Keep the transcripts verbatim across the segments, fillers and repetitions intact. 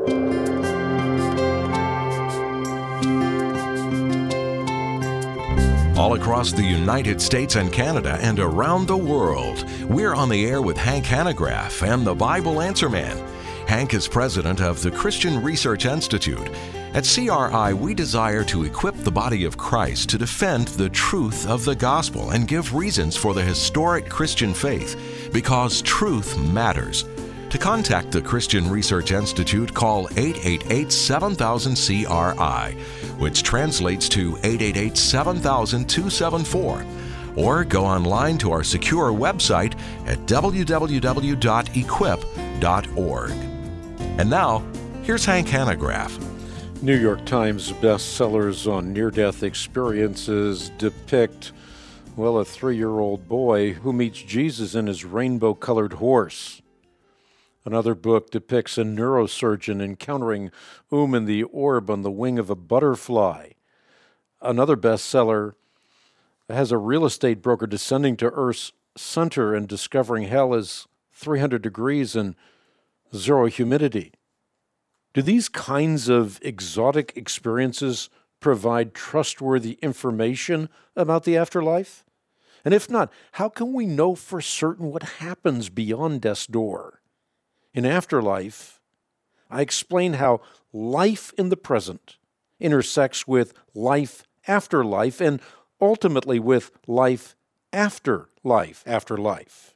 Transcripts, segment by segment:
All across the United States and Canada and around the world, we're on the air with Hank Hanegraaff and the Bible Answer Man. Hank is president of the Christian Research Institute. At C R I, we desire to equip the body of Christ to defend the truth of the gospel and give reasons for the historic Christian faith, because truth matters. To contact the Christian Research Institute, call eight eight eight, seven thousand, C R I, which translates to eight eight eight, seven thousand, two seven four. Or go online to our secure website at w w w dot equip dot org. And now, here's Hank Hanegraaff. New York Times bestsellers on near-death experiences depict, well, a three-year-old boy who meets Jesus in his rainbow-colored horse. Another book depicts a neurosurgeon encountering Oom in the orb on the wing of a butterfly. Another bestseller has a real estate broker descending to Earth's center and discovering hell is three hundred degrees and zero humidity. Do these kinds of exotic experiences provide trustworthy information about the afterlife? And if not, how can we know for certain what happens beyond death's door? In Afterlife, I explain how life in the present intersects with life after life and ultimately with life after life after life.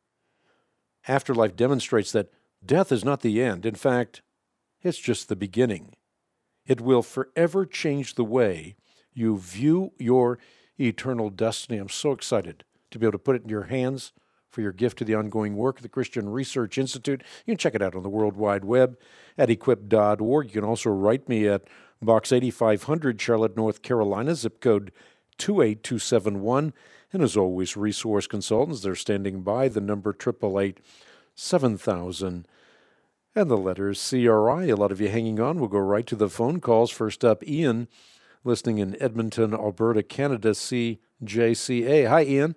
Afterlife demonstrates that death is not the end. In fact, it's just the beginning. It will forever change the way you view your eternal destiny. I'm so excited to be able to put it in your hands for your gift to the ongoing work of the Christian Research Institute. You can check it out on the World Wide Web at equip dot org. You can also write me at Box eighty-five hundred, Charlotte, North Carolina, zip code two eight two seven one. And as always, resource consultants, they're standing by, the number eight eight eight, seven thousand. And the letters C R I. A lot of you hanging on. We'll go right to the phone calls. First up, Ian, listening in Edmonton, Alberta, Canada, C J C A. Hi, Ian.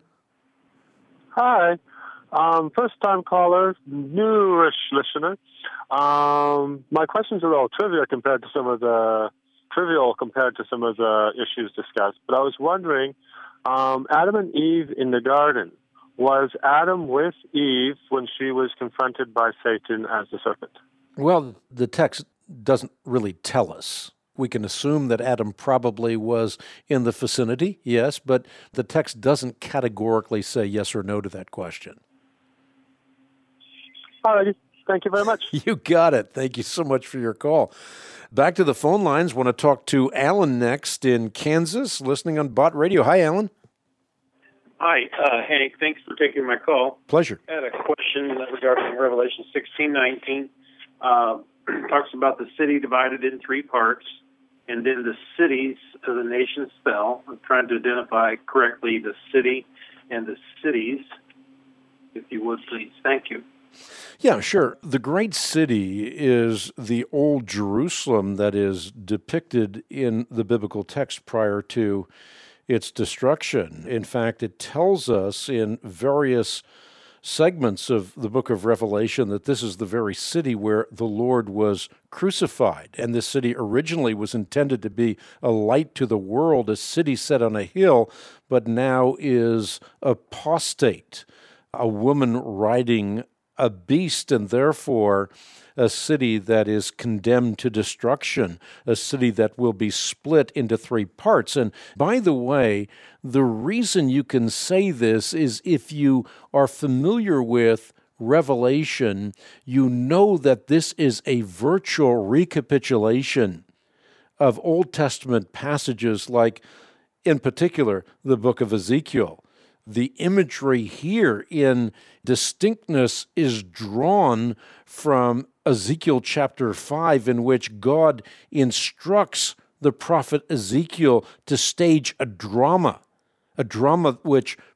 Hi. Um, first-time caller, newish listener. Um, my questions are all trivia compared to some of the trivial compared to some of the issues discussed. But I was wondering, um, Adam and Eve in the garden. Was Adam with Eve when she was confronted by Satan as the serpent? Well, the text doesn't really tell us. We can assume that Adam probably was in the vicinity, yes, but the text doesn't categorically say yes or no to that question. All righty. Thank you very much. You got it. Thank you so much for your call. Back to the phone lines. Want to talk to Alan next in Kansas, listening on Bot Radio. Hi, Alan. Hi, uh, Hank. Thanks for taking my call. Pleasure. I had a question regarding Revelation sixteen nineteen. Uh, talks about the city divided in three parts, and then the cities of the nations fell. I'm trying to identify correctly the city and the cities, if you would, please. Thank you. Yeah, sure. The great city is the old Jerusalem that is depicted in the biblical text prior to its destruction. In fact, it tells us in various segments of the book of Revelation that this is the very city where the Lord was crucified. And this city originally was intended to be a light to the world, a city set on a hill, but now is apostate, a woman riding a beast, and therefore a city that is condemned to destruction, a city that will be split into three parts. And by the way, the reason you can say this is if you are familiar with Revelation, you know that this is a virtual recapitulation of Old Testament passages like, in particular, the book of Ezekiel. The imagery here in distinctness is drawn from Ezekiel chapter five, in which God instructs the prophet Ezekiel to stage a drama, a drama which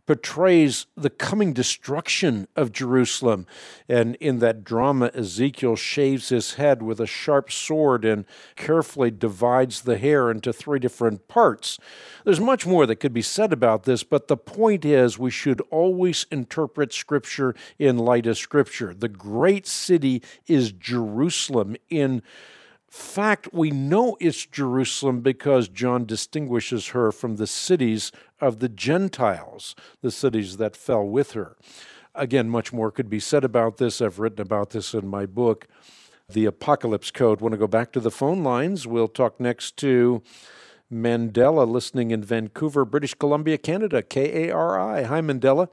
portrays the coming destruction of Jerusalem. And in that drama, Ezekiel shaves his head with a sharp sword and carefully divides the hair into three different parts. There's much more that could be said about this, but the point is we should always interpret Scripture in light of Scripture. The great city is Jerusalem. In fact, we know it's Jerusalem because John distinguishes her from the cities of the Gentiles, the cities that fell with her. Again, much more could be said about this. I've written about this in my book, The Apocalypse Code. Want to go back to the phone lines? We'll talk next to Mandela, listening in Vancouver, British Columbia, Canada, K A R I. Hi, Mandela.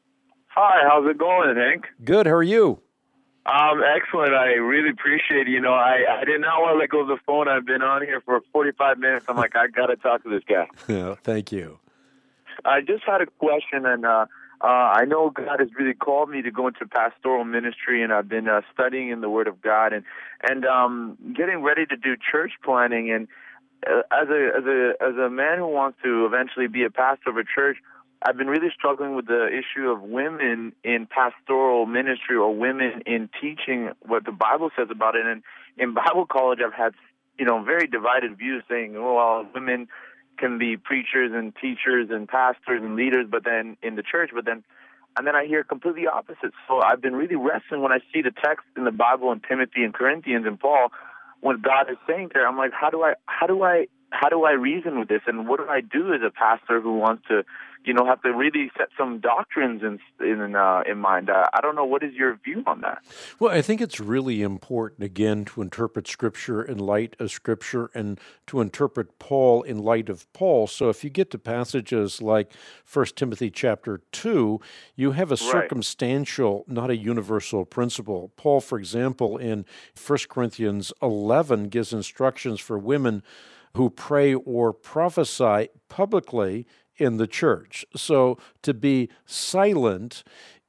Hi, how's it going, Hank? Good, how are you? Um, excellent. I really appreciate it. You know, I, I did not want to let go of the phone. I've been on here for forty-five minutes. I'm like, I got to talk to this guy. Yeah, thank you. I just had a question, and uh, uh, I know God has really called me to go into pastoral ministry, and I've been uh, studying in the Word of God and and um, getting ready to do church planning. And uh, as a as a as a man who wants to eventually be a pastor of a church, I've been really struggling with the issue of women in pastoral ministry or women in teaching what the Bible says about it. And in Bible college, I've had, you know, very divided views saying, oh, well, women can be preachers and teachers and pastors and leaders, but then in the church, but then, and then I hear completely opposite. So I've been really wrestling when I see the text in the Bible in Timothy and Corinthians and Paul, when God is saying there, I'm like, how do I, how do I, how do I reason with this? And what do I do as a pastor who wants to, you know, have to really set some doctrines in in uh, in mind? Uh, I don't know. What is your view on that? Well, I think it's really important, again, to interpret Scripture in light of Scripture and to interpret Paul in light of Paul. So if you get to passages like First Timothy chapter two, you have a Right. circumstantial, not a universal principle. Paul, for example, in First Corinthians eleven gives instructions for women who pray or prophesy publicly in the church. So to be silent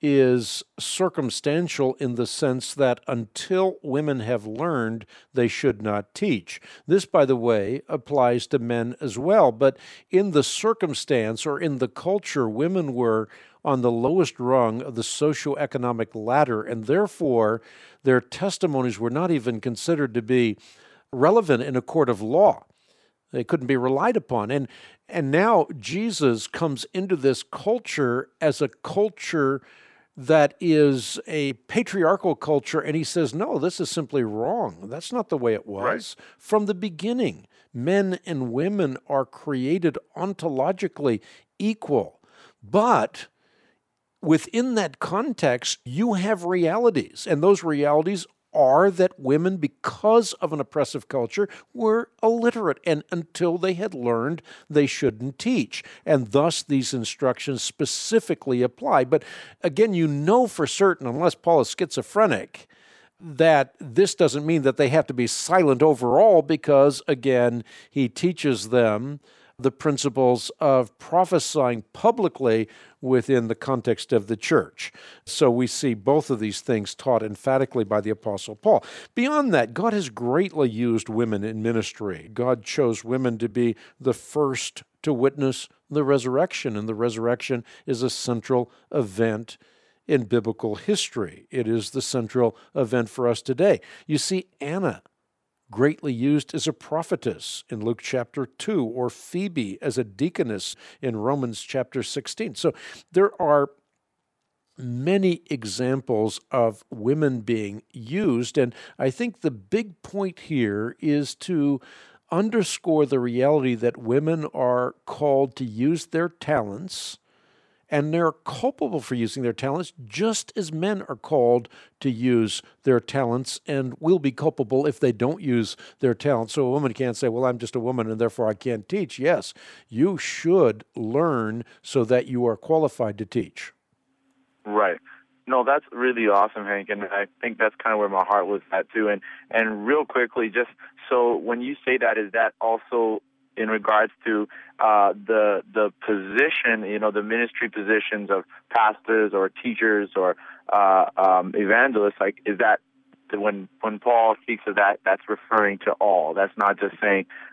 is circumstantial in the sense that until women have learned, they should not teach. This, by the way, applies to men as well. But in the circumstance or in the culture, women were on the lowest rung of the socioeconomic ladder, and therefore their testimonies were not even considered to be relevant in a court of law. They couldn't be relied upon. And and now Jesus comes into this culture as a culture that is a patriarchal culture, and he says, no, this is simply wrong. That's not the way it was. Right. From the beginning, men and women are created ontologically equal. But within that context, you have realities, and those realities are that women, because of an oppressive culture, were illiterate, and until they had learned, they shouldn't teach. And thus, these instructions specifically apply. But again, you know for certain, unless Paul is schizophrenic, that this doesn't mean that they have to be silent overall, because, again, he teaches them the principles of prophesying publicly within the context of the church. So we see both of these things taught emphatically by the Apostle Paul. Beyond that, God has greatly used women in ministry. God chose women to be the first to witness the resurrection, and the resurrection is a central event in biblical history. It is the central event for us today. You see, Anna greatly used as a prophetess in Luke chapter two, or Phoebe as a deaconess in Romans chapter sixteen. So there are many examples of women being used, and I think the big point here is to underscore the reality that women are called to use their talents, and they're culpable for using their talents just as men are called to use their talents and will be culpable if they don't use their talents. So a woman can't say, well, I'm just a woman and therefore I can't teach. Yes, you should learn so that you are qualified to teach. Right. No, that's really awesome, Hank, and I think that's kind of where my heart was at too. And and real quickly, just so when you say that, is that also in regards to uh, the the position, you know, the ministry positions of pastors or teachers or uh, um, evangelists? Like, is that when when Paul speaks of that, that's referring to all? That's not just saying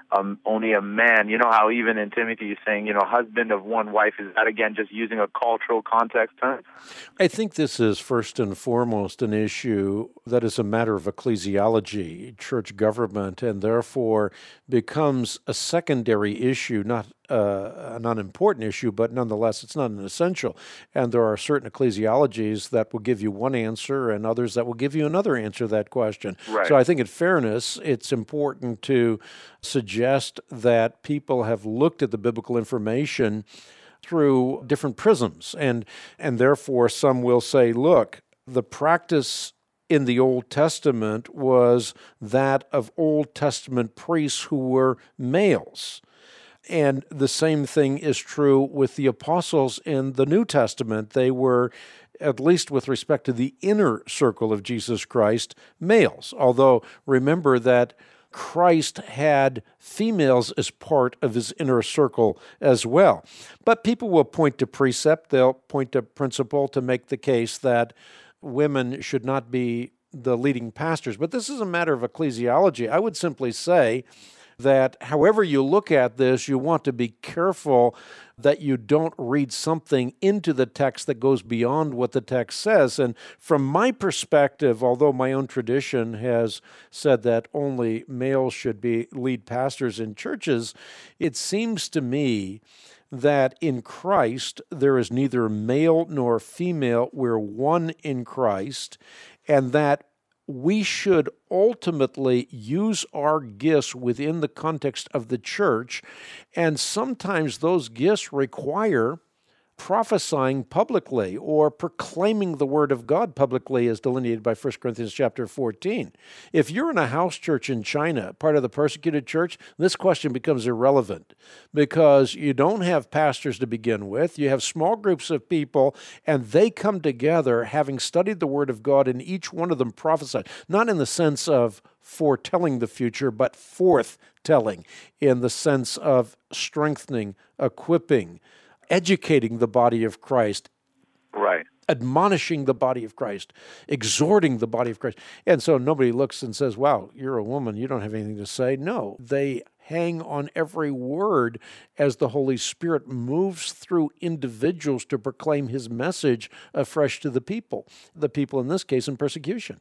um, only a man. You know how even in Timothy he's saying, you know, husband of one wife. Is that, again, just using a cultural context term? I think this is first and foremost an issue that is a matter of ecclesiology, church government, and therefore becomes a secondary issue, not uh, an unimportant issue, but nonetheless it's not an essential. And there are certain ecclesiologies that will give you one answer and others that will give you another answer to that question. Right. So I think in fairness, it's important to suggest that people have looked at the biblical information through different prisms. And, and therefore, some will say, look, the practice in the Old Testament was that of Old Testament priests who were males. And the same thing is true with the apostles in the New Testament. They were, at least with respect to the inner circle of Jesus Christ, males. Although, remember that Christ had females as part of his inner circle as well. But people will point to precept, they'll point to principle to make the case that women should not be the leading pastors. But this is a matter of ecclesiology. I would simply say that however you look at this, you want to be careful that you don't read something into the text that goes beyond what the text says. And from my perspective, although my own tradition has said that only males should be lead pastors in churches, it seems to me that in Christ there is neither male nor female. We're one in Christ, and that we should ultimately use our gifts within the context of the church, and sometimes those gifts require prophesying publicly or proclaiming the word of God publicly, as delineated by First Corinthians chapter fourteen. If you're in a house church in China, part of the persecuted church, this question becomes irrelevant because you don't have pastors to begin with. You have small groups of people, and they come together having studied the word of God, and each one of them prophesied, not in the sense of foretelling the future, but forthtelling in the sense of strengthening, equipping, educating the body of Christ, right, admonishing the body of Christ, exhorting the body of Christ. And so nobody looks and says, wow, you're a woman, you don't have anything to say. No, they hang on every word as the Holy Spirit moves through individuals to proclaim his message afresh to the people, the people in this case in persecution.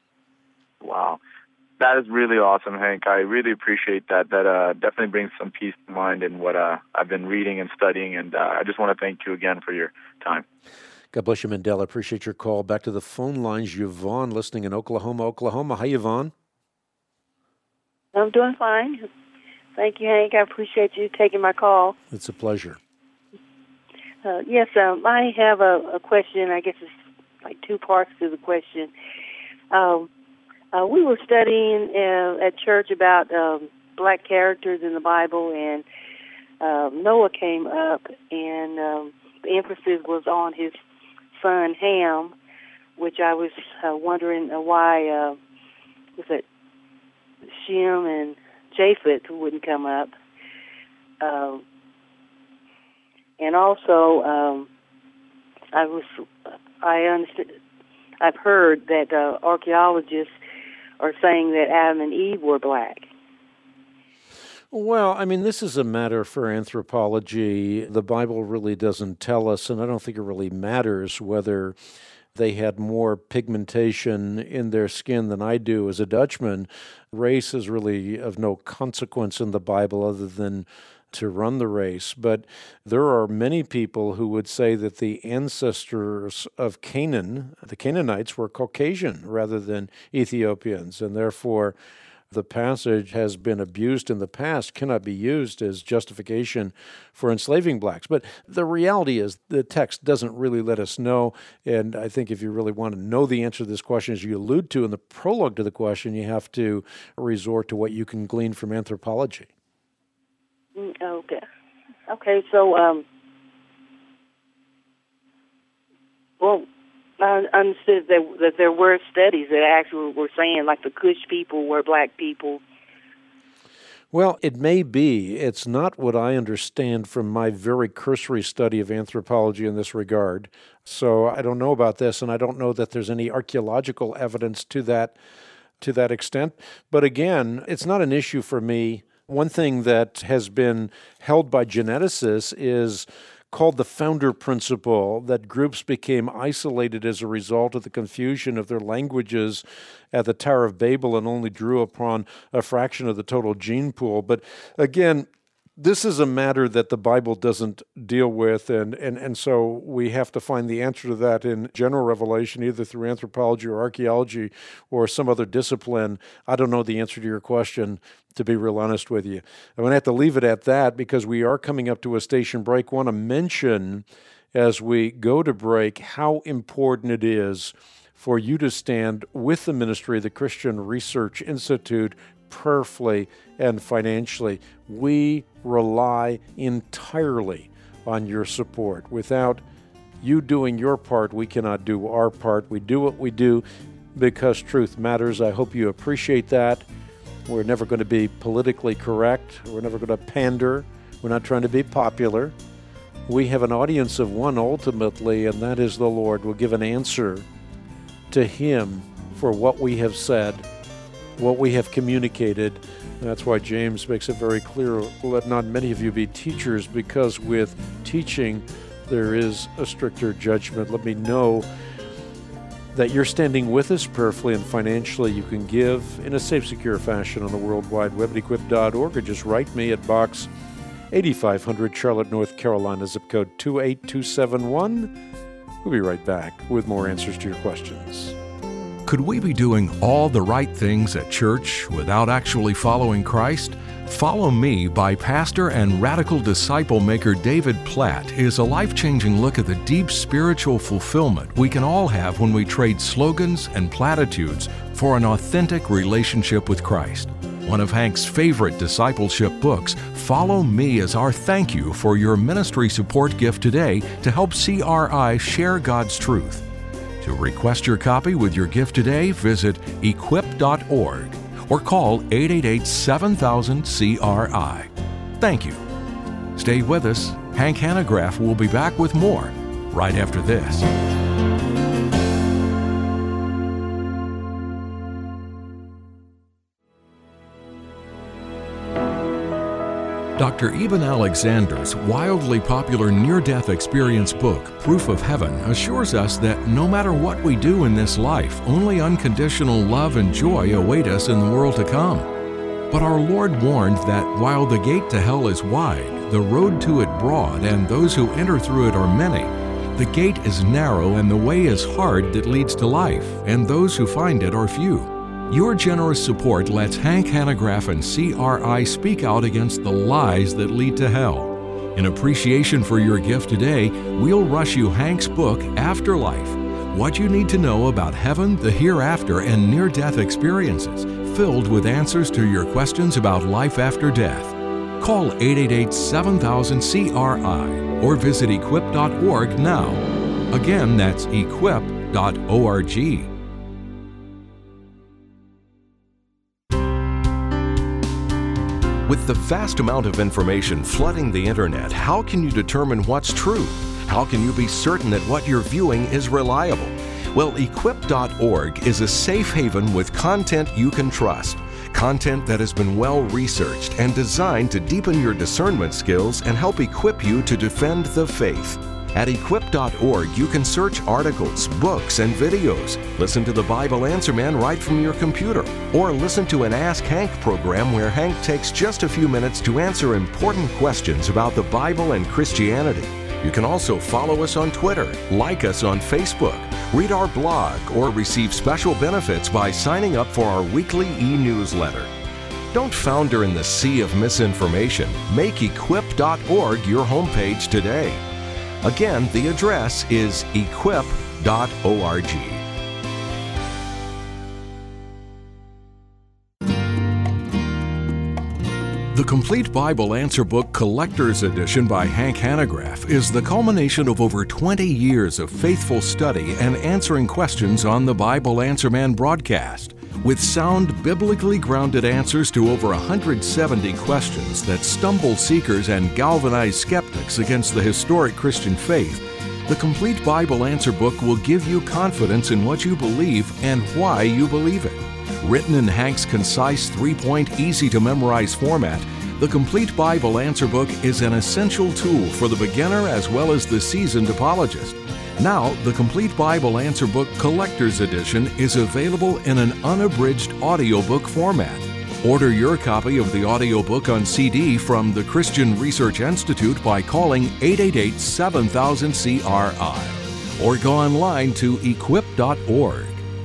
Wow. That is really awesome, Hank. I really appreciate that. That uh, definitely brings some peace to mind in what uh, I've been reading and studying, and uh, I just want to thank you again for your time. God bless you, Mandela. Appreciate your call. Back to the phone lines. Yvonne, listening in Oklahoma, Oklahoma. Hi, Yvonne. I'm doing fine. Thank you, Hank. I appreciate you taking my call. It's a pleasure. Uh, yes, um, I have a, a question. I guess it's like two parts to the question. Um, Uh, we were studying uh, at church about um, black characters in the Bible, and uh, Noah came up, and um, the emphasis was on his son Ham, which I was uh, wondering uh, why uh, was it Shem and Japheth wouldn't come up, um, and also um, I was I understand I've heard that uh, archaeologists are saying that Adam and Eve were black. Well, I mean, this is a matter for anthropology. The Bible really doesn't tell us, and I don't think it really matters whether they had more pigmentation in their skin than I do as a Dutchman. Race is really of no consequence in the Bible other than to run the race. But there are many people who would say that the ancestors of Canaan, the Canaanites, were Caucasian rather than Ethiopians, and therefore the passage has been abused in the past, cannot be used as justification for enslaving blacks. But the reality is the text doesn't really let us know, and I think if you really want to know the answer to this question, as you allude to in the prologue to the question, you have to resort to what you can glean from anthropology. Okay. Okay, so, um, well, I understood that, that there were studies that actually were saying, like, the Kush people were black people. Well, it may be. It's not what I understand from my very cursory study of anthropology in this regard. So I don't know about this, and I don't know that there's any archaeological evidence to that to that extent. But again, it's not an issue for me One thing that has been held by geneticists is called the founder principle, that groups became isolated as a result of the confusion of their languages at the Tower of Babel and only drew upon a fraction of the total gene pool. But again, this is a matter that the Bible doesn't deal with, and, and, and so we have to find the answer to that in general revelation, either through anthropology or archaeology or some other discipline. I don't know the answer to your question, to be real honest with you. I'm going to have to leave it at that because we are coming up to a station break. I want to mention as we go to break how important it is for you to stand with the ministry of the Christian Research Institute prayerfully and financially. We rely entirely on your support. Without you doing your part, we cannot do our part. We do what we do because truth matters. I hope you appreciate that. We're never going to be politically correct. We're never going to pander. We're not trying to be popular. We have an audience of one ultimately, and that is the Lord. We'll give an answer to Him for what we have said, what we have communicated. That's why James makes it very clear, let not many of you be teachers, because with teaching there is a stricter judgment. Let me know that you're standing with us prayerfully and financially. You can give in a safe, secure fashion on the World Wide Web at equip dot org, or just write me at Box eighty-five hundred, Charlotte, North Carolina, zip code two eight two seven one. We'll be right back with more answers to your questions. Could we be doing all the right things at church without actually following Christ? Follow Me by pastor and radical disciple maker David Platt is a life-changing look at the deep spiritual fulfillment we can all have when we trade slogans and platitudes for an authentic relationship with Christ. One of Hank's favorite discipleship books, Follow Me is our thank you for your ministry support gift today to help C R I share God's truth. To request your copy with your gift today, visit equip dot org or call eight eight eight, seven thousand, C R I. Thank you. Stay with us. Hank Hanegraaff will be back with more right after this. Doctor Eben Alexander's wildly popular near-death experience book, Proof of Heaven, assures us that no matter what we do in this life, only unconditional love and joy await us in the world to come. But our Lord warned that while the gate to hell is wide, the road to it broad, and those who enter through it are many, the gate is narrow and the way is hard that leads to life, and those who find it are few. Your generous support lets Hank Hanegraaff and C R I speak out against the lies that lead to hell. In appreciation for your gift today, we'll rush you Hank's book, Afterlife, What You Need to Know About Heaven, the Hereafter, and Near-Death Experiences, filled with answers to your questions about life after death. Call eight eight eight, seven thousand, C R I or visit equip dot org now. Again, that's equip dot org. With the vast amount of information flooding the internet, how can you determine what's true? How can you be certain that what you're viewing is reliable? Well, equip dot org is a safe haven with content you can trust. Content that has been well researched and designed to deepen your discernment skills and help equip you to defend the faith. At equip dot org, you can search articles, books, and videos, listen to the Bible Answer Man right from your computer, or listen to an Ask Hank program where Hank takes just a few minutes to answer important questions about the Bible and Christianity. You can also follow us on Twitter, like us on Facebook, read our blog, or receive special benefits by signing up for our weekly e-newsletter. Don't founder in the sea of misinformation. Make equip dot org your homepage today. Again, the address is equip dot org. The Complete Bible Answer Book Collector's Edition by Hank Hanegraaff is the culmination of over twenty years of faithful study and answering questions on the Bible Answer Man broadcast. With sound, biblically grounded answers to over one hundred seventy questions that stumble seekers and galvanize skeptics against the historic Christian faith, the Complete Bible Answer Book will give you confidence in what you believe and why you believe it. Written in Hank's concise, three-point, easy-to-memorize format, The Complete Bible Answer Book is an essential tool for the beginner as well as the seasoned apologist. Now, the Complete Bible Answer Book Collector's Edition is available in an unabridged audiobook format. Order your copy of the audiobook on C D from the Christian Research Institute by calling eight eight eight, seven thousand, C R I or go online to equip dot org.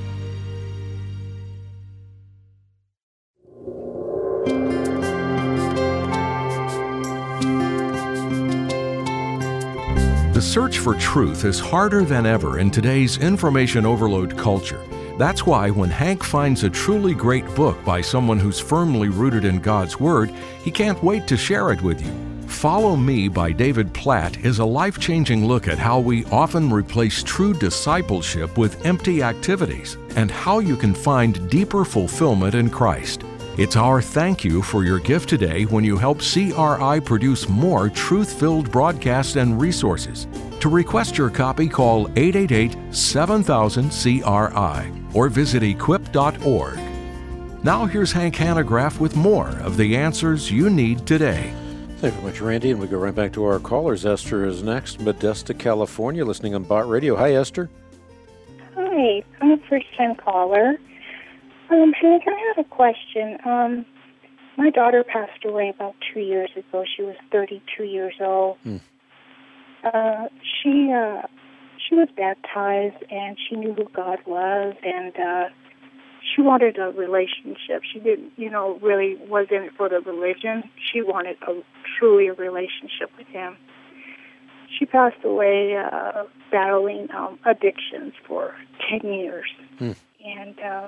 The search for truth is harder than ever in today's information overload culture. That's why when Hank finds a truly great book by someone who's firmly rooted in God's Word, he can't wait to share it with you. Follow Me by David Platt is a life-changing look at how we often replace true discipleship with empty activities and how you can find deeper fulfillment in Christ. It's our thank you for your gift today when you help C R I produce more truth-filled broadcasts and resources. To request your copy, call eight eight eight, seven thousand, C R I or visit equip dot org. Now here's Hank Hanegraaff with more of the answers you need today. Thank you very much, Randy, and we go right back to our callers. Esther is next, Modesto, California, listening on Bott Radio. Hi, Esther. Hi, I'm a first-time caller. Um, Hank, I have a question. Um, my daughter passed away about two years ago. She was thirty-two years old. Hmm. Uh, she uh, she was baptized, and she knew who God was, and uh, she wanted a relationship. She didn't, you know, really was in it for the religion. She wanted a truly a relationship with Him. She passed away uh, battling um, addictions for ten years, hmm. and uh,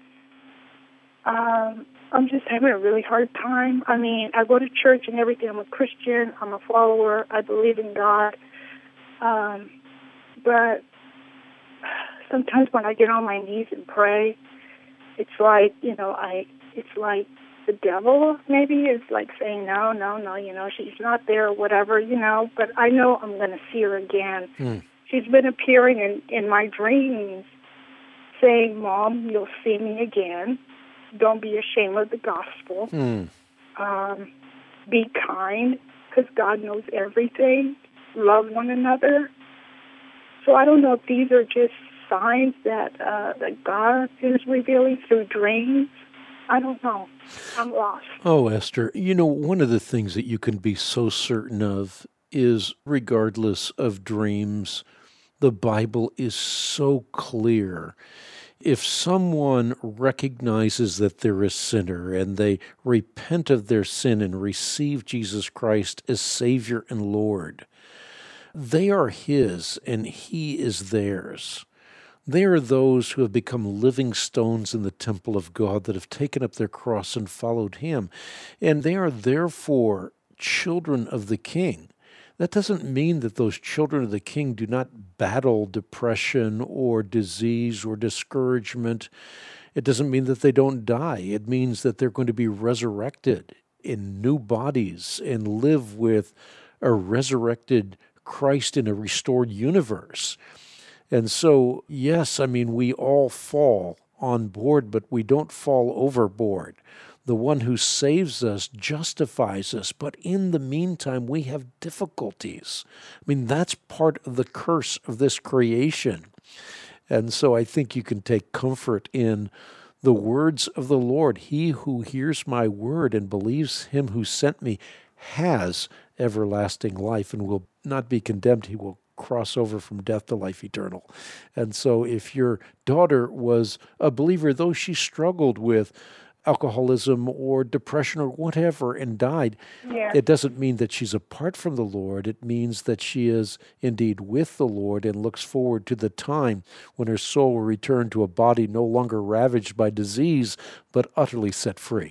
um, I'm just having a really hard time. I mean, I go to church and everything. I'm a Christian. I'm a follower. I believe in God. Um, but sometimes when I get on my knees and pray, it's like, you know, I, it's like the devil maybe is like saying, no, no, no, you know, she's not there or whatever, you know, but I know I'm going to see her again. Mm. She's been appearing in, in my dreams saying, Mom, you'll see me again. Don't be ashamed of the gospel. Mm. Um, be kind, because God knows everything. Love one another. So I don't know if these are just signs that uh, that God is revealing through dreams. I don't know. I'm lost. Oh, Esther, you know, one of the things that you can be so certain of is, regardless of dreams, the Bible is so clear. If someone recognizes that they're a sinner and they repent of their sin and receive Jesus Christ as Savior and Lord, they are His and He is theirs. They are those who have become living stones in the temple of God that have taken up their cross and followed Him. And they are therefore children of the King. That doesn't mean that those children of the King do not battle depression or disease or discouragement. It doesn't mean that they don't die. It means that they're going to be resurrected in new bodies and live with a resurrected Christ in a restored universe. And so, yes, I mean, we all fall on board, but we don't fall overboard. The one who saves us justifies us, but in the meantime, we have difficulties. I mean, that's part of the curse of this creation. And so I think you can take comfort in the words of the Lord. He who hears my word and believes Him who sent me has everlasting life and will not be condemned. He will cross over from death to life eternal. And so if your daughter was a believer, though she struggled with alcoholism or depression or whatever and died, yeah. It doesn't mean that she's apart from the Lord. It means that she is indeed with the Lord and looks forward to the time when her soul will return to a body no longer ravaged by disease, but utterly set free.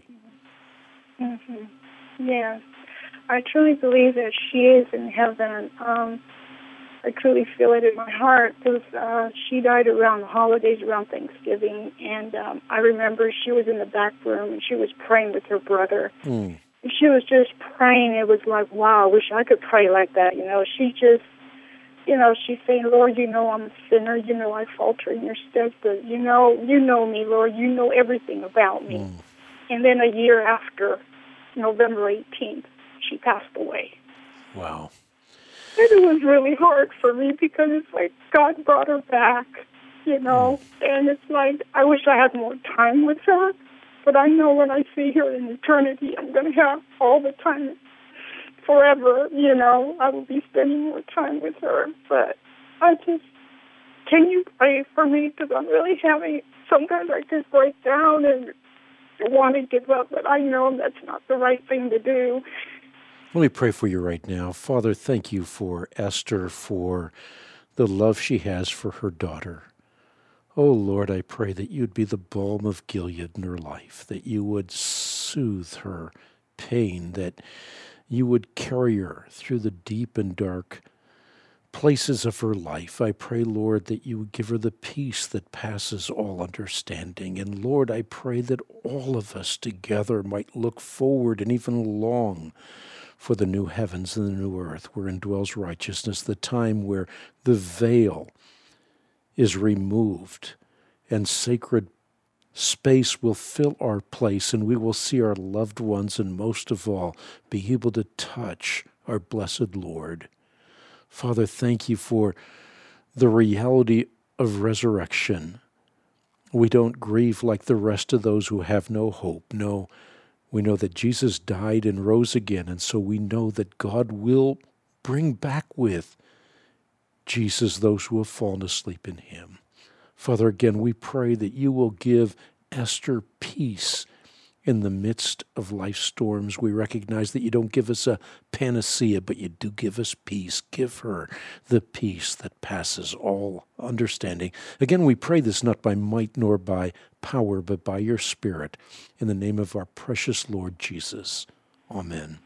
Mm-hmm. Yeah. I truly believe that she is in heaven. Um, I truly feel it in my heart because uh, she died around the holidays, around Thanksgiving, and um, I remember she was in the back room and she was praying with her brother. Mm. And she was just praying. It was like, wow, I wish I could pray like that. You know, she just, you know, she's saying, Lord, you know I'm a sinner. You know I falter in your steps, but you know, you know me, Lord. You know everything about me. Mm. And then a year after, November eighteenth, she passed away. Wow. And it was really hard for me because it's like God brought her back, you know, and it's like I wish I had more time with her, but I know when I see her in eternity, I'm going to have all the time forever, you know. I will be spending more time with her, but I just, can you pray for me? Because I'm really having, sometimes I just break down and want to give up, but I know that's not the right thing to do. Let me pray for you right now. Father, thank you for Esther, for the love she has for her daughter. Oh, Lord, I pray that you'd be the balm of Gilead in her life, that you would soothe her pain, that you would carry her through the deep and dark places of her life. I pray, Lord, that you would give her the peace that passes all understanding. And Lord, I pray that all of us together might look forward and even long for the new heavens and the new earth wherein dwells righteousness, the time where the veil is removed and sacred space will fill our place, and we will see our loved ones, and most of all, be able to touch our blessed Lord. Father, thank you for the reality of resurrection. We don't grieve like the rest of those who have no hope. No, we know that Jesus died and rose again, and so we know that God will bring back with Jesus those who have fallen asleep in him. Father, again, we pray that you will give Esther peace in the midst of life's storms. We recognize that you don't give us a panacea, but you do give us peace. Give her the peace that passes all understanding. Again, we pray this not by might nor by power, but by your Spirit. In the name of our precious Lord Jesus. Amen.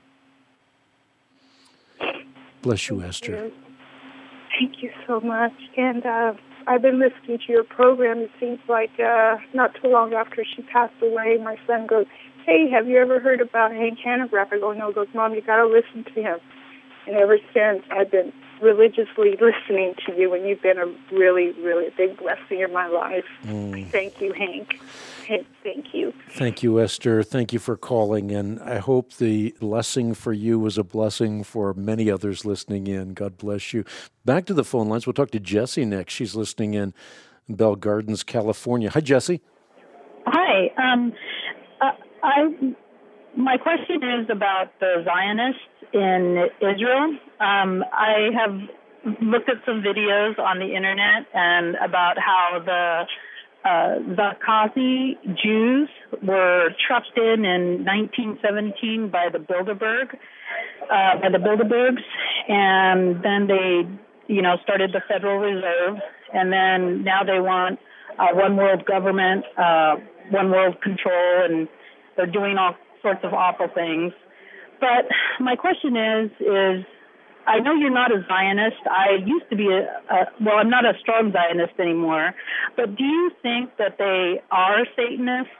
Bless you, Esther. Thank you so much. And uh, I've been listening to your program. It seems like uh, not too long after she passed away, my son goes, "Hey, have you ever heard about Hank Hanegraaff?" I go, "No." He goes, "Mom, you got to listen to him." And ever since, I've been religiously listening to you, and you've been a really, really big blessing in my life. Mm. Thank you, Hank. Hank. Thank you. Thank you, Esther. Thank you for calling, and I hope the blessing for you was a blessing for many others listening in. God bless you. Back to the phone lines. We'll talk to Jessie next. She's listening in Bell Gardens, California. Hi, Jessie. Hi. Um, uh, I my question is about the Zionists in Israel. Um, I have looked at some videos on the internet and about how the uh, Zakazi Jews were trucked in in nineteen seventeen by the Bilderberg, uh, by the Bilderbergs, and then they, you know, started the Federal Reserve, and then now they want uh, one world government, uh, one world control, and they're doing all sorts of awful things. But my question is, is I know you're not a Zionist. I used to be a, a, well, I'm not a strong Zionist anymore. But do you think that they are Satanists?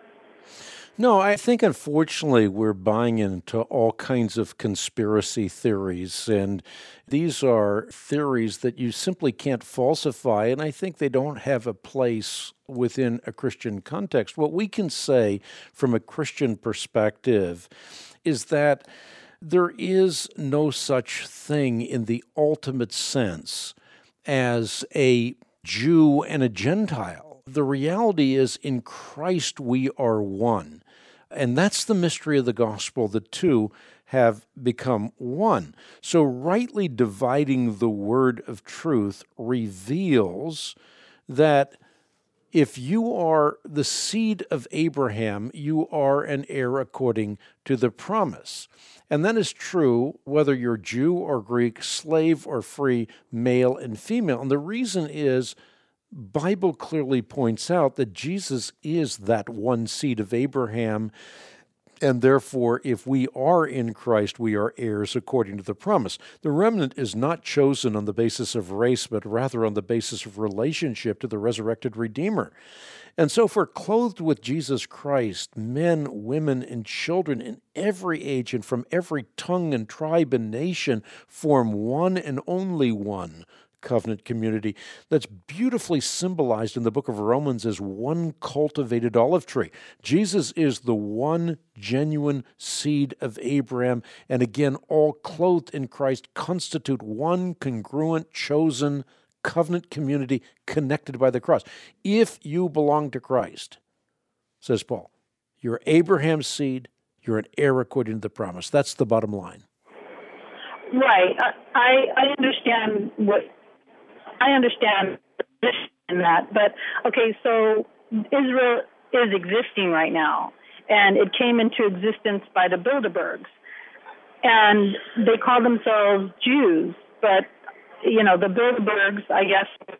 No, I think, unfortunately, we're buying into all kinds of conspiracy theories, and these are theories that you simply can't falsify, and I think they don't have a place within a Christian context. What we can say from a Christian perspective is that there is no such thing in the ultimate sense as a Jew and a Gentile. The reality is, in Christ we are one. And that's the mystery of the gospel. The two have become one. So rightly dividing the word of truth reveals that if you are the seed of Abraham, you are an heir according to the promise. And that is true whether you're Jew or Greek, slave or free, male and female. And the reason is, Bible clearly points out that Jesus is that one seed of Abraham, and therefore, if we are in Christ, we are heirs according to the promise. The remnant is not chosen on the basis of race, but rather on the basis of relationship to the resurrected Redeemer. And so if we're clothed with Jesus Christ, men, women, and children in every age and from every tongue and tribe and nation form one and only one, covenant community that's beautifully symbolized in the book of Romans as one cultivated olive tree. Jesus is the one genuine seed of Abraham, and again, all clothed in Christ constitute one congruent, chosen covenant community connected by the cross. If you belong to Christ, says Paul, you're Abraham's seed, you're an heir according to the promise. That's the bottom line. Right. I I understand what I understand in that, but okay. So Israel is existing right now, and it came into existence by the Bilderbergs, and they call themselves Jews. But you know, the Bilderbergs, I guess.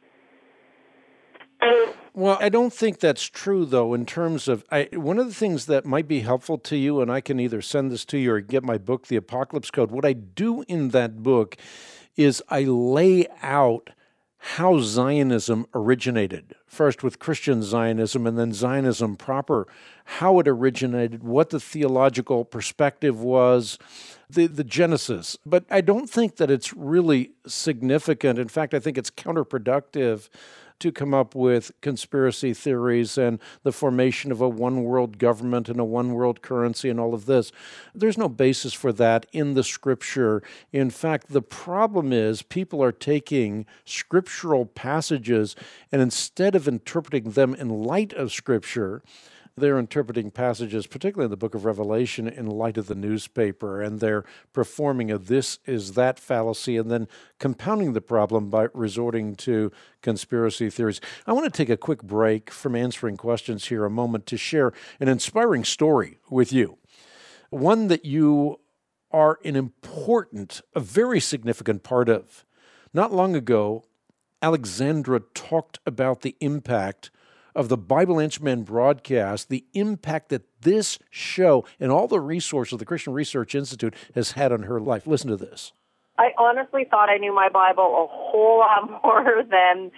Well, I don't think that's true, though, in terms of, I, one of the things that might be helpful to you, and I can either send this to you or get my book, The Apocalypse Code. What I do in that book is I lay out how Zionism originated, first with Christian Zionism and then Zionism proper, how it originated, what the theological perspective was, the, the genesis. But I don't think that it's really significant. In fact, I think it's counterproductive to come up with conspiracy theories and the formation of a one-world government and a one-world currency and all of this. There's no basis for that in the Scripture. In fact, the problem is people are taking scriptural passages and instead of interpreting them in light of Scripture, they're interpreting passages, particularly in the book of Revelation, in light of the newspaper, and they're performing a this is that fallacy and then compounding the problem by resorting to conspiracy theories. I want to take a quick break from answering questions here a moment to share an inspiring story with you, one that you are an important, a very significant part of. Not long ago, Alexandra talked about the impact of the Bible Answer Man broadcast, the impact that this show and all the resources of the Christian Research Institute has had on her life. Listen to this. I honestly thought I knew my Bible a whole lot more than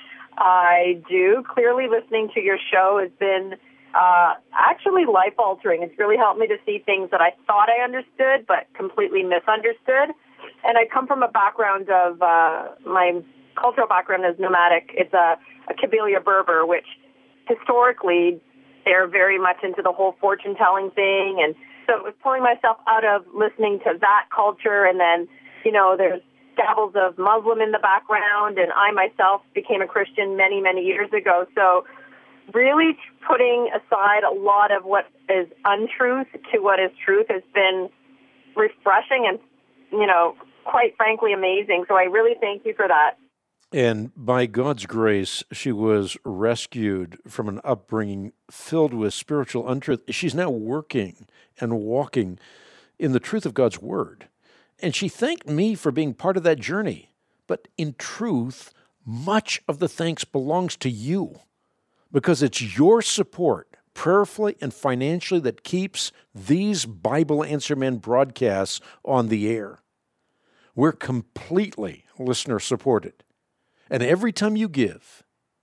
I do. Clearly, listening to your show has been uh, actually life-altering. It's really helped me to see things that I thought I understood but completely misunderstood. And I come from a background of, uh, my cultural background is nomadic. It's a, a Kabylia Berber, which historically, they're very much into the whole fortune-telling thing. And so it was pulling myself out of listening to that culture. And then, you know, there's dabbles of Muslim in the background. And I myself became a Christian many, many years ago. So really putting aside a lot of what is untruth to what is truth has been refreshing and, you know, quite frankly, amazing. So I really thank you for that. And by God's grace, she was rescued from an upbringing filled with spiritual untruth. She's now working and walking in the truth of God's Word. And she thanked me for being part of that journey. But in truth, much of the thanks belongs to you because it's your support, prayerfully and financially, that keeps these Bible Answer Man broadcasts on the air. We're completely listener-supported. And every time you give,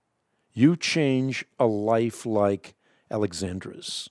you change a life like Alexandra's.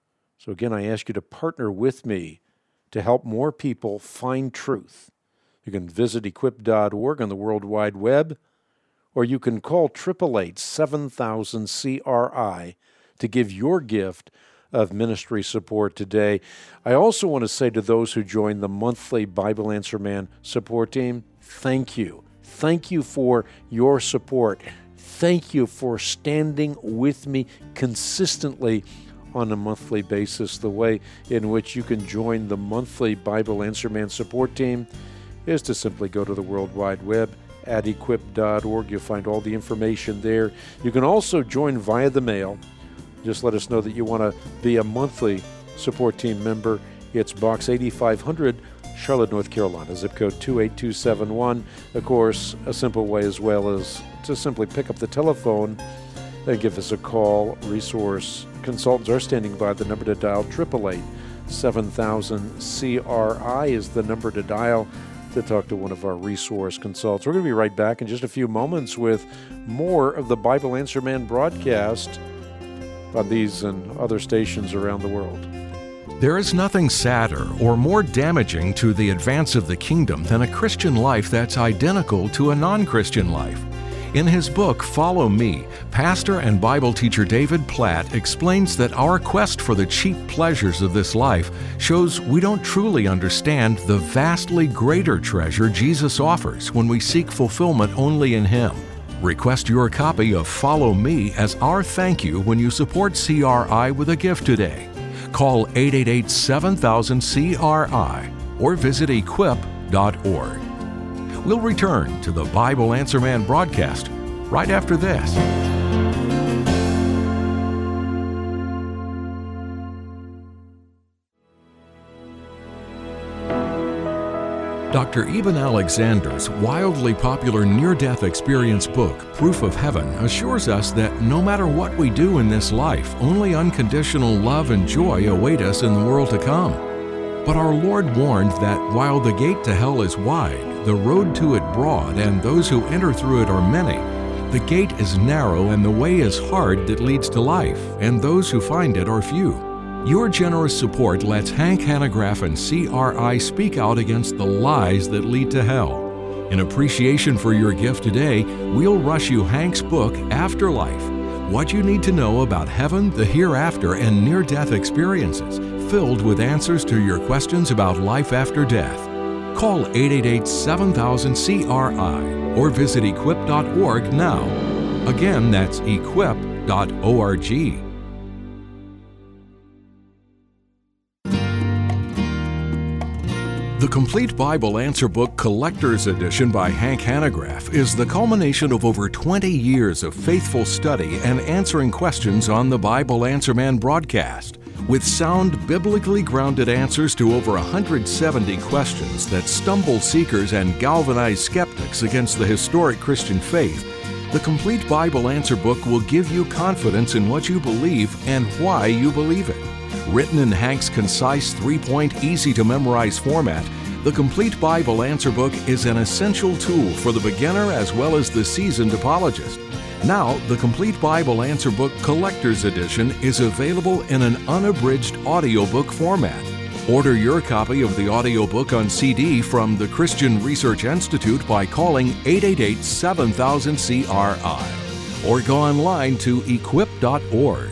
So again, I ask you to partner with me to help more people find truth. You can visit equip dot org on the World Wide Web, or you can call eight eight eight, seven thousand, C R I to give your gift of ministry support today. I also want to say to those who join the monthly Bible Answer Man support team, thank you. Thank you for your support. Thank you for standing with me consistently on a monthly basis. The way in which you can join the monthly Bible Answer Man support team is to simply go to the World Wide Web at equip dot org. You'll find all the information there. You can also join via the mail. Just let us know that you want to be a monthly support team member. It's Box eighty-five hundred, Charlotte, North Carolina, zip code two eight two seven one. Of course, a simple way as well is to simply pick up the telephone and give us a call. Resource consultants are standing by. The number to dial, eight eight eight, seven thousand, C R I is the number to dial to talk to one of our resource consultants. We're going to be right back in just a few moments with more of the Bible Answer Man broadcast on these and other stations around the world. There is nothing sadder or more damaging to the advance of the kingdom than a Christian life that's identical to a non-Christian life. In his book, Follow Me, pastor and Bible teacher David Platt explains that our quest for the cheap pleasures of this life shows we don't truly understand the vastly greater treasure Jesus offers when we seek fulfillment only in Him. Request your copy of Follow Me as our thank you when you support C R I with a gift today. Call eight eight eight, seven thousand, C R I or visit equip dot org. We'll return to the Bible Answer Man broadcast right after this. Doctor Eben Alexander's wildly popular near-death experience book, Proof of Heaven, assures us that no matter what we do in this life, only unconditional love and joy await us in the world to come. But our Lord warned that while the gate to hell is wide, the road to it broad, and those who enter through it are many, the gate is narrow and the way is hard that leads to life, and those who find it are few. Your generous support lets Hank Hanegraaff and C R I speak out against the lies that lead to hell. In appreciation for your gift today, we'll rush you Hank's book, Afterlife, What You Need to Know About Heaven, the Hereafter, and Near-Death Experiences, filled with answers to your questions about life after death. Call eight eight eight, seven thousand, C R I or visit equip dot org now. Again, that's equip dot org. The Complete Bible Answer Book Collector's Edition by Hank Hanegraaff is the culmination of over twenty years of faithful study and answering questions on the Bible Answer Man broadcast. With sound, biblically grounded answers to over one hundred seventy questions that stumble seekers and galvanize skeptics against the historic Christian faith, the Complete Bible Answer Book will give you confidence in what you believe and why you believe it. Written in Hank's concise, three-point, easy-to-memorize format, the Complete Bible Answer Book is an essential tool for the beginner as well as the seasoned apologist. Now, the Complete Bible Answer Book Collector's Edition is available in an unabridged audiobook format. Order your copy of the audiobook on C D from the Christian Research Institute by calling eight eight eight, seven thousand, C R I or go online to equip dot org.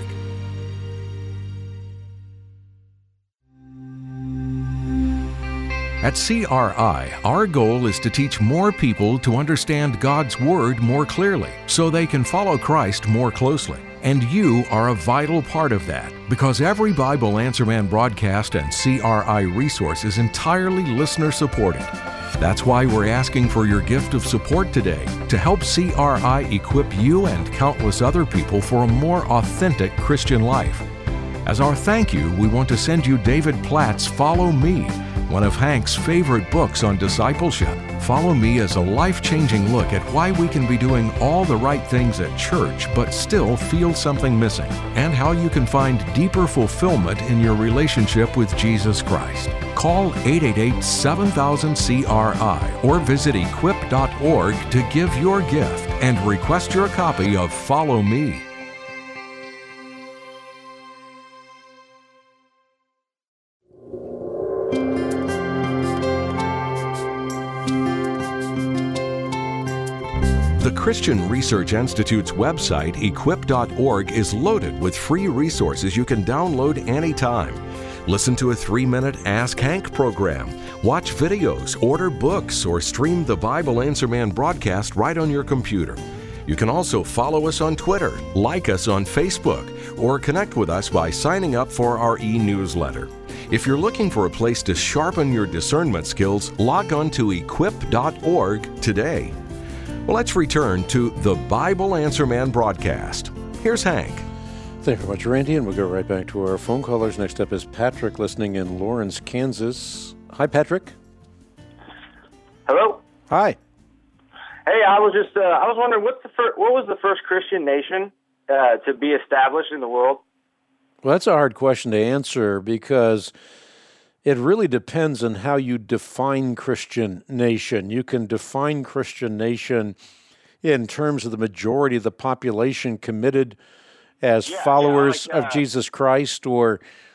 At C R I, our goal is to teach more people to understand God's Word more clearly so they can follow Christ more closely. And you are a vital part of that because every Bible Answer Man broadcast and C R I resource is entirely listener-supported. That's why we're asking for your gift of support today to help C R I equip you and countless other people for a more authentic Christian life. As our thank you, we want to send you David Platt's Follow Me, one of Hank's favorite books on discipleship. Follow Me is a life-changing look at why we can be doing all the right things at church but still feel something missing, and how you can find deeper fulfillment in your relationship with Jesus Christ. Call eight eight eight, seven thousand, C R I or visit equip dot org to give your gift and request your copy of Follow Me. The Christian Research Institute's website, equip dot org, is loaded with free resources you can download anytime. Listen to a three-minute Ask Hank program, watch videos, order books, or stream the Bible Answer Man broadcast right on your computer. You can also follow us on Twitter, like us on Facebook, or connect with us by signing up for our e-newsletter. If you're looking for a place to sharpen your discernment skills, log on to equip dot org today. Well, let's return to the Bible Answer Man broadcast. Here's Hank. Thank you very much, Randy, and we'll go right back to our phone callers. Next up is Patrick, listening in Lawrence, Kansas. Hi, Patrick. Hello. Hi. Hey, I was just, uh, I was wondering, what's the fir- what was the first Christian nation uh, to be established in the world? Well, that's a hard question to answer because it really depends on how you define Christian nation. You can define Christian nation in terms of the majority of the population committed as yeah, followers yeah, like, uh, of Jesus Christ, or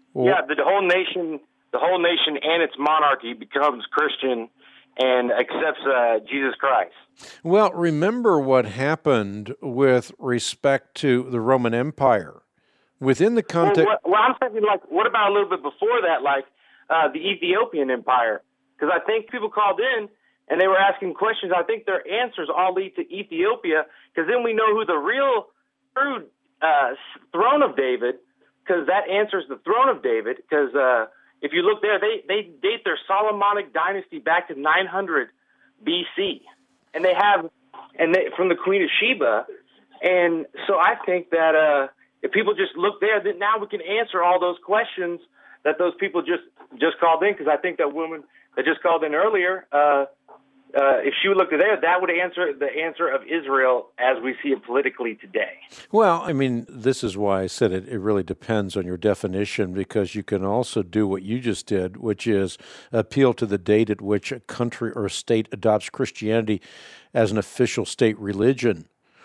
Or, yeah, the whole nation, the whole nation and its monarchy becomes Christian and accepts uh, Jesus Christ. Well, remember what happened with respect to the Roman Empire. Within the context... Well, what, well I'm thinking, like, what about a little bit before that, like uh, the Ethiopian Empire? Because I think people called in and they were asking questions. I think their answers all lead to Ethiopia, because then we know who the real true uh, throne of David, because that answers the throne of David, because uh, if you look there, they, they date their Solomonic dynasty back to nine hundred B C, and they have, and they, from the Queen of Sheba, and so I think that uh, if people just look there, then now we can answer all those questions that those people just, just called in, because I think that woman that just called in earlier, uh, Uh, if she would look there, that would answer the answer of Israel as we see it politically today. Well, I mean, this is why I said it, it really depends on your definition, because you can also do what you just did, which is appeal to the date at which a country or a state adopts Christianity as an official state religion.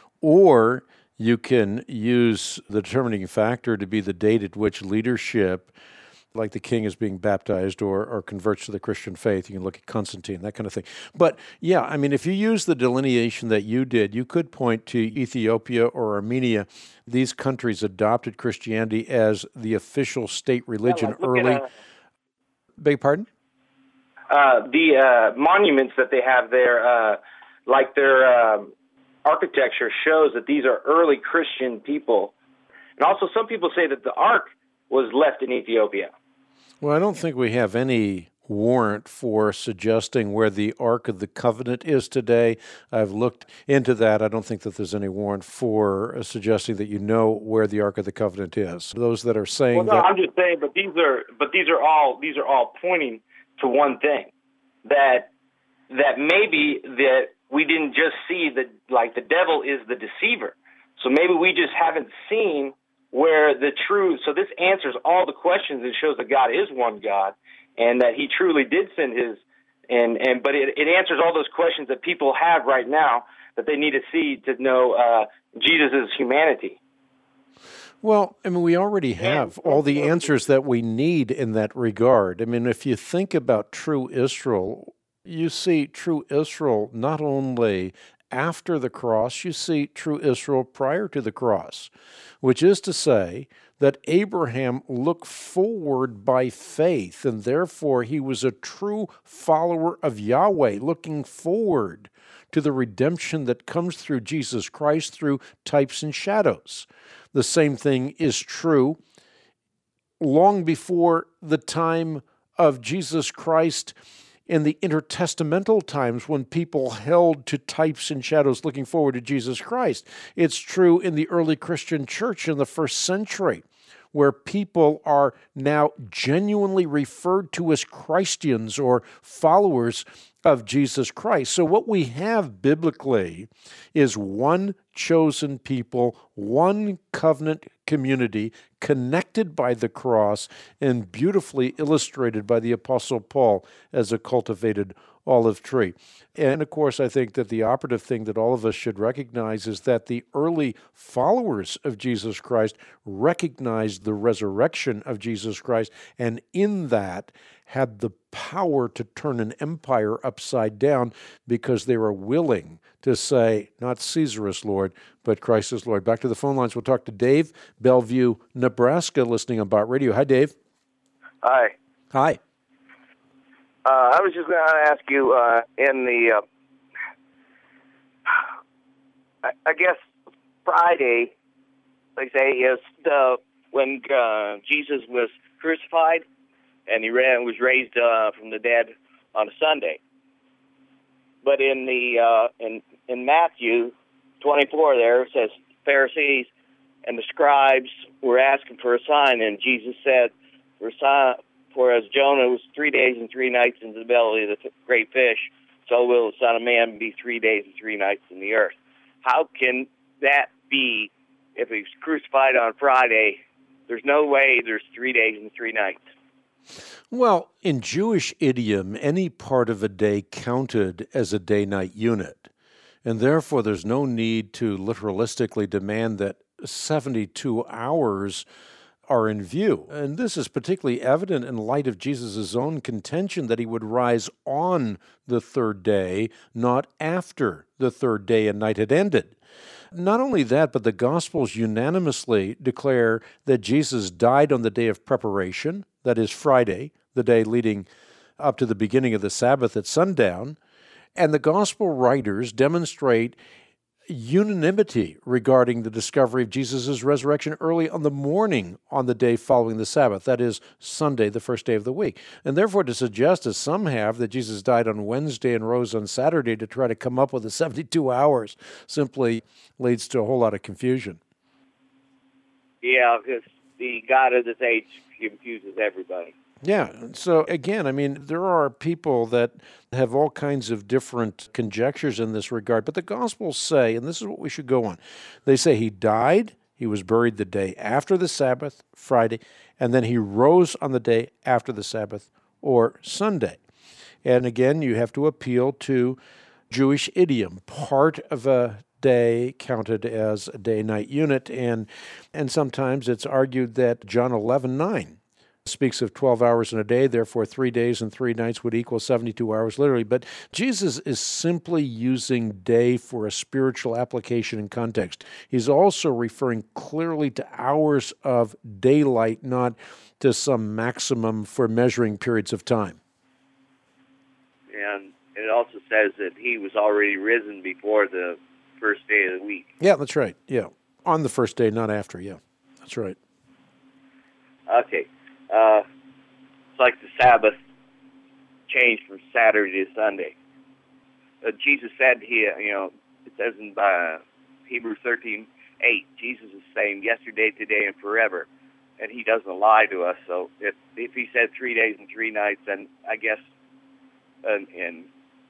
Or you can use the determining factor to be the date at which leadership, like the king is being baptized or, or converts to the Christian faith. You can look at Constantine, that kind of thing. But yeah, I mean, if you use the delineation that you did, you could point to Ethiopia or Armenia. These countries adopted Christianity as the official state religion yeah, like early. At, uh, Beg pardon? Uh, the uh, monuments that they have there, uh, like their uh, architecture shows that these are early Christian people. And also some people say that the Ark was left in Ethiopia. Well, I don't think we have any warrant for suggesting where the Ark of the Covenant is today. I've looked into that. I don't think that there's any warrant for suggesting that you know where the Ark of the Covenant is. Those that are saying well, no, that... I'm just saying, but these are but these are all these are all pointing to one thing, that that maybe that we didn't just see that, like, the devil is the deceiver. So maybe we just haven't seen where the true, so this answers all the questions and shows that God is one God, and that he truly did send his, and, and but it, it answers all those questions that people have right now that they need to see to know uh, Jesus' humanity. Well, I mean, we already have all the answers that we need in that regard. I mean, if you think about true Israel, you see true Israel not only after the cross, you see true Israel prior to the cross, which is to say that Abraham looked forward by faith, and therefore he was a true follower of Yahweh, looking forward to the redemption that comes through Jesus Christ through types and shadows. The same thing is true long before the time of Jesus Christ in the intertestamental times when people held to types and shadows looking forward to Jesus Christ. It's true in the early Christian church in the first century, where people are now genuinely referred to as Christians or followers of Jesus Christ. So what we have biblically is one chosen people, one covenant community connected by the cross and beautifully illustrated by the Apostle Paul as a cultivated olive tree. And of course, I think that the operative thing that all of us should recognize is that the early followers of Jesus Christ recognized the resurrection of Jesus Christ, and in that had the power to turn an empire upside down because they were willing to say, not Caesar is Lord, but Christ is Lord. Back to the phone lines. We'll talk to Dave, Bellevue, Nebraska, listening on Bott Radio. Hi, Dave. Hi. Hi. Uh, I was just going to ask you, uh, in the, uh, I, I guess Friday, they say, is the when uh, Jesus was crucified, and he ran, was raised uh, from the dead on a Sunday. But in the uh, in in Matthew twenty-four, there it says Pharisees and the scribes were asking for a sign, and Jesus said, "For a sign." For as Jonah was three days and three nights in the belly of the great fish, so will the Son of Man be three days and three nights in the earth. How can that be if he's crucified on Friday? There's no way there's three days and three nights. Well, in Jewish idiom, any part of a day counted as a day-night unit, and therefore there's no need to literalistically demand that seventy-two hours are in view. And this is particularly evident in light of Jesus' own contention that he would rise on the third day, not after the third day and night had ended. Not only that, but the Gospels unanimously declare that Jesus died on the day of preparation, that is Friday, the day leading up to the beginning of the Sabbath at sundown, and the Gospel writers demonstrate unanimity regarding the discovery of Jesus' resurrection early on the morning on the day following the Sabbath, that is Sunday, the first day of the week. And therefore to suggest, as some have, that Jesus died on Wednesday and rose on Saturday to try to come up with the seventy-two hours simply leads to a whole lot of confusion. Yeah, because the God of this age confuses everybody. Yeah. So again, I mean, there are people that have all kinds of different conjectures in this regard, but the Gospels say, and this is what we should go on, they say he died, he was buried the day after the Sabbath, Friday, and then he rose on the day after the Sabbath, or Sunday. And again, you have to appeal to Jewish idiom, part of a day counted as a day-night unit, and and sometimes it's argued that John eleven nine speaks of twelve hours in a day, therefore three days and three nights would equal seventy-two hours literally. But Jesus is simply using day for a spiritual application and context. He's also referring clearly to hours of daylight, not to some maximum for measuring periods of time. And it also says that he was already risen before the first day of the week. Yeah, that's right. Yeah. On the first day, not after. Yeah, that's right. Okay. Uh, it's like the Sabbath changed from Saturday to Sunday. Uh, Jesus said he, you know, it says in uh, Hebrews thirteen eight, Jesus is the same yesterday, today, and forever, and he doesn't lie to us. So if if he said three days and three nights, then I guess, uh, in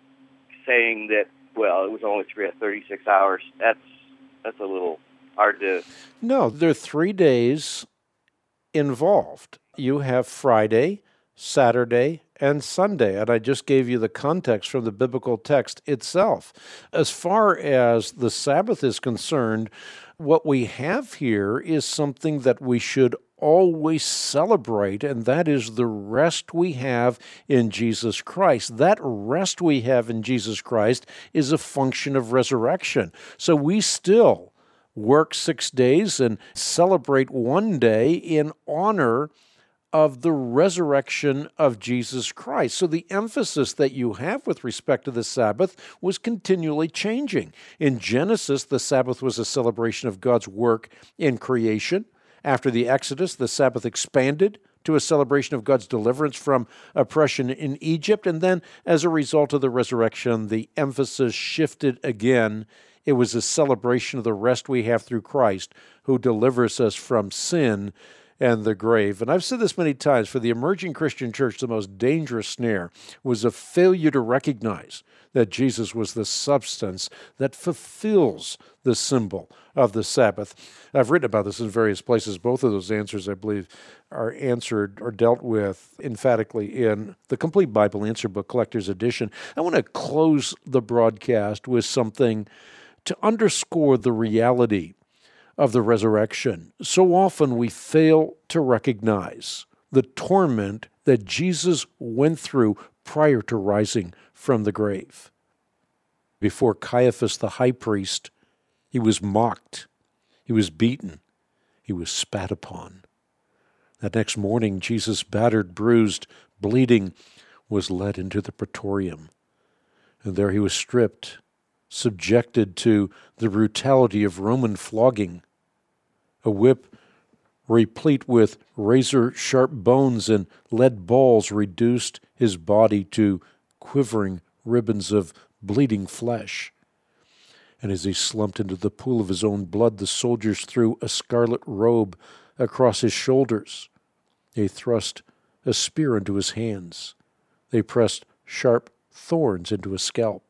saying that, well, it was only three thirty-six hours, that's that's a little hard to. No, there are three days involved. You have Friday, Saturday, and Sunday, and I just gave you the context from the biblical text itself. As far as the Sabbath is concerned, what we have here is something that we should always celebrate, and that is the rest we have in Jesus Christ. That rest we have in Jesus Christ is a function of resurrection. So we still work six days and celebrate one day in honor of the resurrection of Jesus Christ. So the emphasis that you have with respect to the Sabbath was continually changing. In Genesis, the Sabbath was a celebration of God's work in creation. After the Exodus, the Sabbath expanded to a celebration of God's deliverance from oppression in Egypt. And then, as a result of the resurrection, the emphasis shifted again. It was a celebration of the rest we have through Christ, who delivers us from sin and the grave. And I've said this many times, for the emerging Christian church, the most dangerous snare was a failure to recognize that Jesus was the substance that fulfills the symbol of the Sabbath. I've written about this in various places. Both of those answers, I believe, are answered or dealt with emphatically in the Complete Bible Answer Book Collector's Edition. I want to close the broadcast with something to underscore the reality of the resurrection. So often we fail to recognize the torment that Jesus went through prior to rising from the grave. Before Caiaphas the high priest, he was mocked, he was beaten, he was spat upon. That next morning, Jesus, battered, bruised, bleeding, was led into the praetorium. And there he was stripped, subjected to the brutality of Roman flogging, a whip replete with razor-sharp bones and lead balls reduced his body to quivering ribbons of bleeding flesh. And as he slumped into the pool of his own blood, the soldiers threw a scarlet robe across his shoulders. They thrust a spear into his hands. They pressed sharp thorns into his scalp.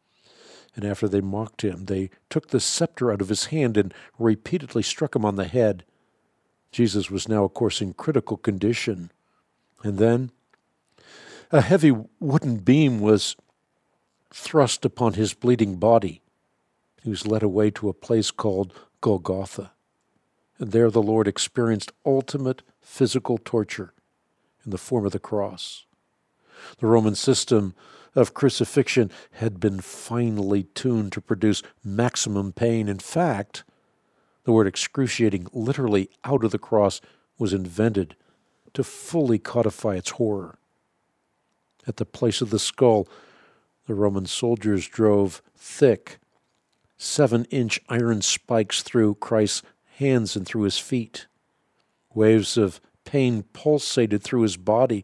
And after they mocked him, they took the scepter out of his hand and repeatedly struck him on the head. Jesus was now, of course, in critical condition. And then a heavy wooden beam was thrust upon his bleeding body. He was led away to a place called Golgotha. And there the Lord experienced ultimate physical torture in the form of the cross. The Roman system of crucifixion had been finely tuned to produce maximum pain. In fact, the word excruciating, literally out of the cross, was invented to fully codify its horror. At the place of the skull, the Roman soldiers drove thick, seven-inch iron spikes through Christ's hands and through his feet. Waves of pain pulsated through his body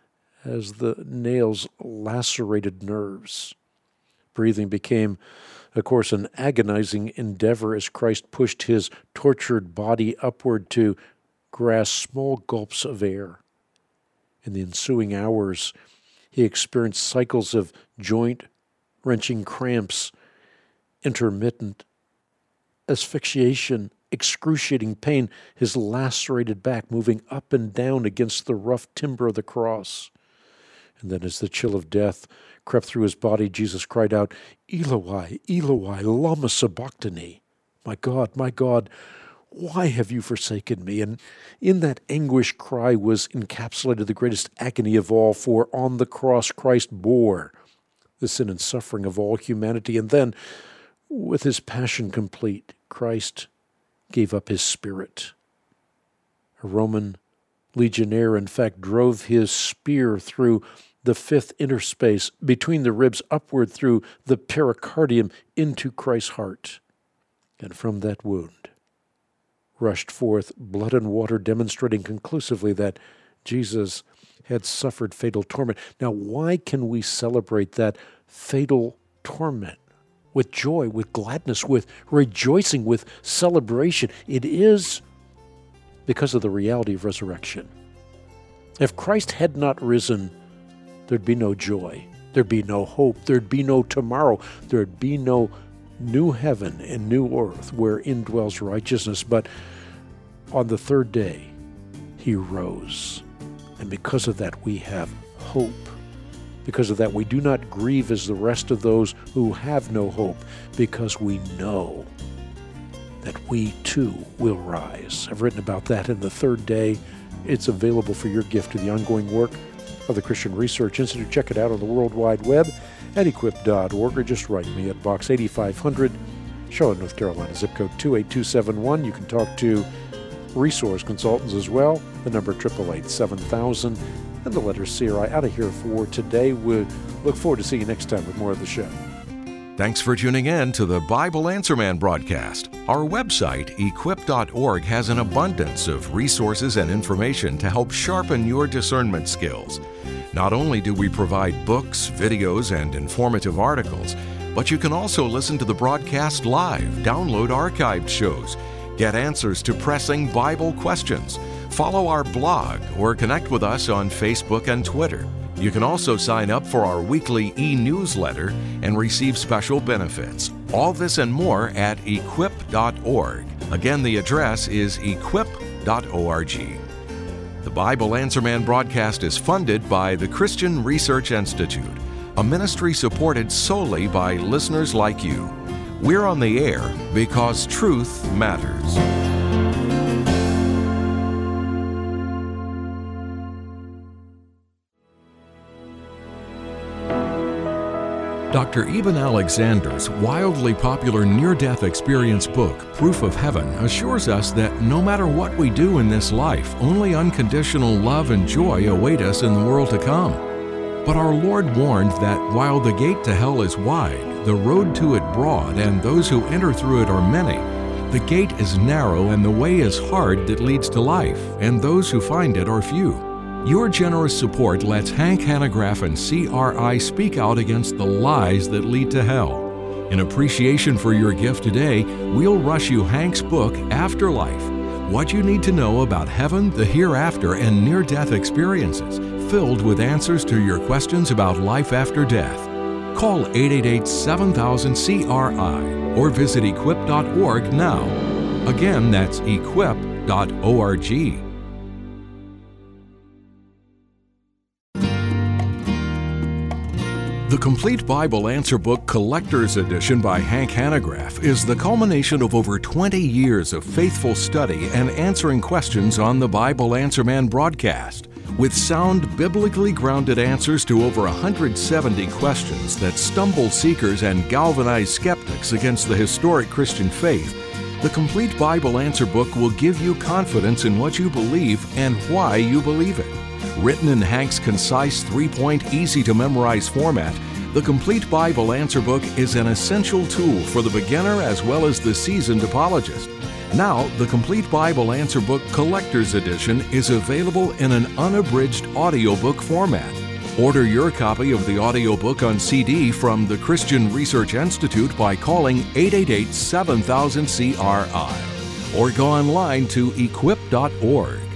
as the nails lacerated nerves. Breathing became, of course, an agonizing endeavor as Christ pushed his tortured body upward to grasp small gulps of air. In the ensuing hours, he experienced cycles of joint-wrenching cramps, intermittent asphyxiation, excruciating pain, his lacerated back moving up and down against the rough timber of the cross. And then as the chill of death crept through his body, Jesus cried out, "Eloi, Eloi, lama sabachthani." My God, my God, why have you forsaken me? And in that anguish cry was encapsulated the greatest agony of all, for on the cross Christ bore the sin and suffering of all humanity. And then, with his passion complete, Christ gave up his spirit. A Roman legionnaire, in fact, drove his spear through the fifth interspace between the ribs upward through the pericardium into Christ's heart. And from that wound rushed forth blood and water, demonstrating conclusively that Jesus had suffered fatal torment. Now, why can we celebrate that fatal torment with joy, with gladness, with rejoicing, with celebration? It is because of the reality of resurrection. If Christ had not risen, there'd be no joy, there'd be no hope, there'd be no tomorrow, there'd be no new heaven and new earth wherein dwells righteousness. But on the third day, he rose. And because of that, we have hope. Because of that, we do not grieve as the rest of those who have no hope, because we know that we too will rise. I've written about that in The Third Day. It's available for your gift to the ongoing work of the Christian Research Institute. Check it out on the World Wide Web at equip dot org, or just write me at Box eighty-five hundred, Charlotte, North Carolina, zip code two eight two seven one. You can talk to resource consultants as well. The number eight eight eight, seven thousand, and the letter C R I. Out of here for today. We look forward to seeing you next time with more of the show. Thanks for tuning in to the Bible Answer Man broadcast. Our website, equip dot org, has an abundance of resources and information to help sharpen your discernment skills. Not only do we provide books, videos, and informative articles, but you can also listen to the broadcast live, download archived shows, get answers to pressing Bible questions, follow our blog, or connect with us on Facebook and Twitter. You can also sign up for our weekly e-newsletter and receive special benefits. All this and more at equip dot org. Again, the address is equip dot org. The Bible Answer Man broadcast is funded by the Christian Research Institute, a ministry supported solely by listeners like you. We're on the air because truth matters. Doctor Eben Alexander's wildly popular near-death experience book, Proof of Heaven, assures us that no matter what we do in this life, only unconditional love and joy await us in the world to come. But our Lord warned that while the gate to hell is wide, the road to it broad, and those who enter through it are many, the gate is narrow and the way is hard that leads to life, and those who find it are few. Your generous support lets Hank Hanegraaff and C R I speak out against the lies that lead to hell. In appreciation for your gift today, we'll rush you Hank's book, Afterlife: What You Need to Know About Heaven, the Hereafter, and Near-Death Experiences, filled with answers to your questions about life after death. Call eight eight eight, seven thousand, C R I or visit equip dot org now. Again, that's equip dot org. The Complete Bible Answer Book Collector's Edition by Hank Hanegraaff is the culmination of over twenty years of faithful study and answering questions on the Bible Answer Man broadcast. With sound, biblically grounded answers to over one hundred seventy questions that stumble seekers and galvanize skeptics against the historic Christian faith, the Complete Bible Answer Book will give you confidence in what you believe and why you believe it. Written in Hank's concise, three-point, easy-to-memorize format, the Complete Bible Answer Book is an essential tool for the beginner as well as the seasoned apologist. Now, the Complete Bible Answer Book Collector's Edition is available in an unabridged audiobook format. Order your copy of the audiobook on C D from the Christian Research Institute by calling eight eight eight, seven thousand, C R I or go online to equip dot org.